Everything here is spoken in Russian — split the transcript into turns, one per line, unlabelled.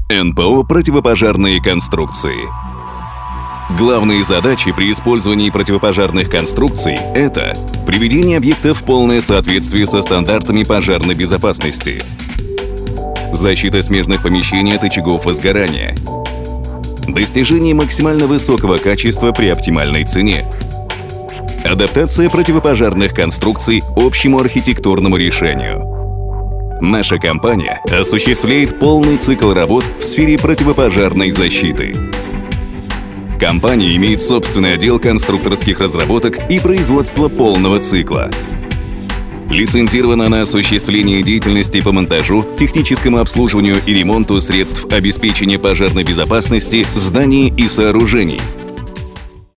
НПО «Противопожарные конструкции». Главные задачи при использовании противопожарных конструкций – это приведение объекта в полное соответствие со стандартами пожарной безопасности, защита смежных помещений от очагов возгорания, достижение максимально высокого качества при оптимальной цене, адаптация противопожарных конструкций общему архитектурному решению. Наша компания осуществляет полный цикл работ в сфере противопожарной защиты. Компания имеет собственный отдел конструкторских разработок и производства полного цикла. Лицензирована на осуществление деятельности по монтажу, техническому обслуживанию и ремонту средств обеспечения пожарной безопасности зданий и сооружений,